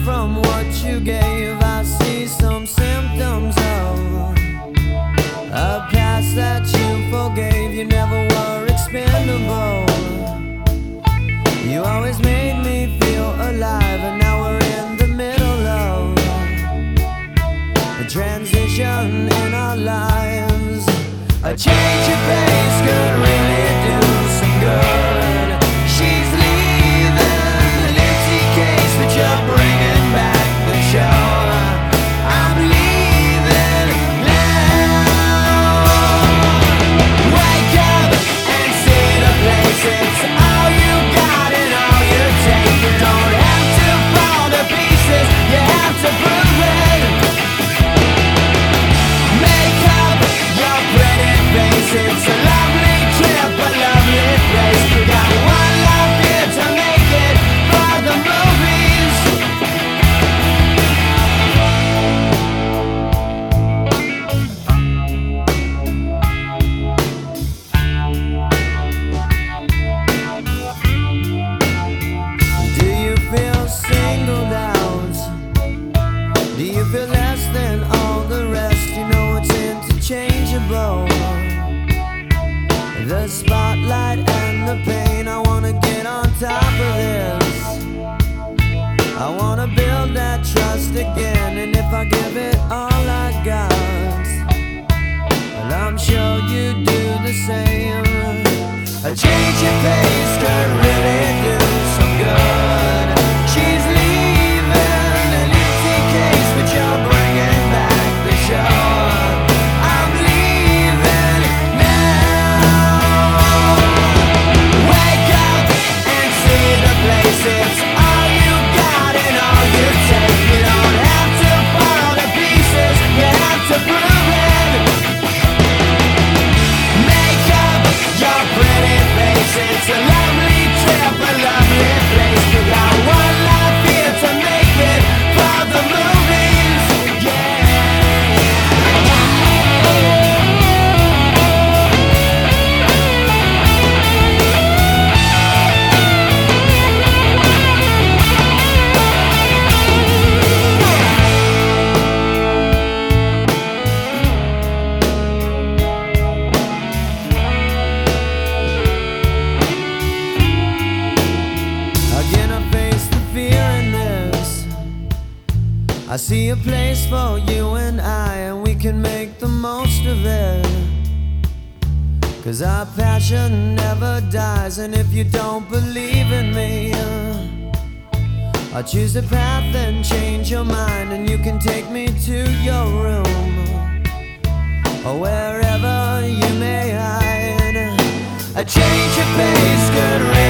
from what you gave, I see some symptoms of a past that you forgave. You never were expendable. You always made me feel alive, and now we're in the middle of a transition in our lives. A change of pace could really do some good. She's leaving an empty case, but you're bringing back the show. I'm leaving now. Wake up and see the places. All you got and all you take. You don't have to fall to pieces. You have to prove it. Make up your pretty face. It's a lovely trip, a lovely place. You got one life here to make it for the movies. Do you feel singled out? Do you feel less than all the rest? You know it's interchangeable. The spotlight and the pain, I wanna get on top of this. I wanna build that trust again, and if I give it all I got, well, I'm sure you do the same. A change of pace could really do some good. She's leaving an empty case, but you're bringing back the show. I'm leaving now. Wake up and see the places. All you got and all you take. You don't have to fall to pieces. You have to prove it. Make up your pretty face. It's a lovely trip, a lovely place. You got one life here to make it for the movies. Yeah. Again, I face the fear in this. I see a place for you and I, and we can make the most of it. 'Cause our passion never dies, and if you don't believe in me, I'll choose a path and change your mind, and you can take me to your room or wherever you may hide. A change of pace could